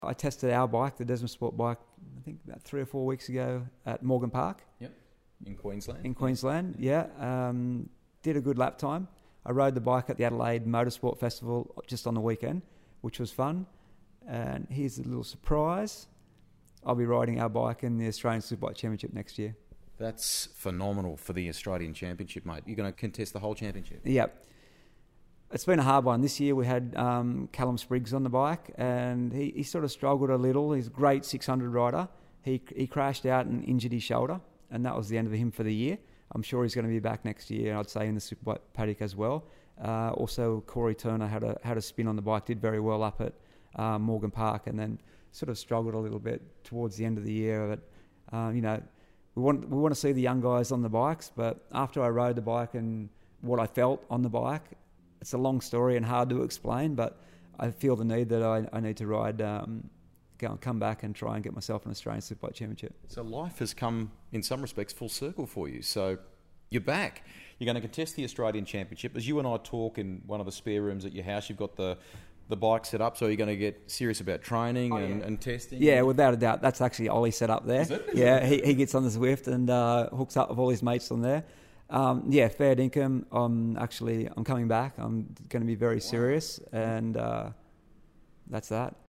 I tested our bike, the Desmond Sport bike, I think about 3 or 4 weeks ago at Morgan Park. Yep, in Queensland. In Queensland, yeah. Did a good lap time. I rode the bike at the Adelaide Motorsport Festival just on the weekend, which was fun. And here's a little surprise. I'll be riding our bike in the Australian Superbike Championship next year. That's phenomenal for the Australian Championship, mate. You're going to contest the whole championship. Yep. It's been a hard one. This year we had Callum Spriggs on the bike, and he sort of struggled a little. He's a great 600 rider. He crashed out and injured his shoulder, and that was the end of him for the year. I'm sure he's going to be back next year, I'd say, in the Superbike paddock as well. Also, Corey Turner had a spin on the bike, did very well up at Morgan Park, and then sort of struggled a little bit towards the end of the year. But we want to see the young guys on the bikes. But after I rode the bike and what I felt on the bike, it's a long story and hard to explain. But I feel the need that I need to ride, come back and try and get myself an Australian Superbike Championship. So life has come, in some respects, full circle for you. So you're back. You're going to contest the Australian Championship. As you and I talk in one of the spare rooms at your house, you've got the bike set up, so you're going to get serious about training and testing? Yeah, without a doubt. That's actually Ollie set up there. Is it? Yeah, he gets on the Zwift and hooks up with all his mates on there. Fair dinkum. I'm coming back. I'm going to be very serious, and that's that.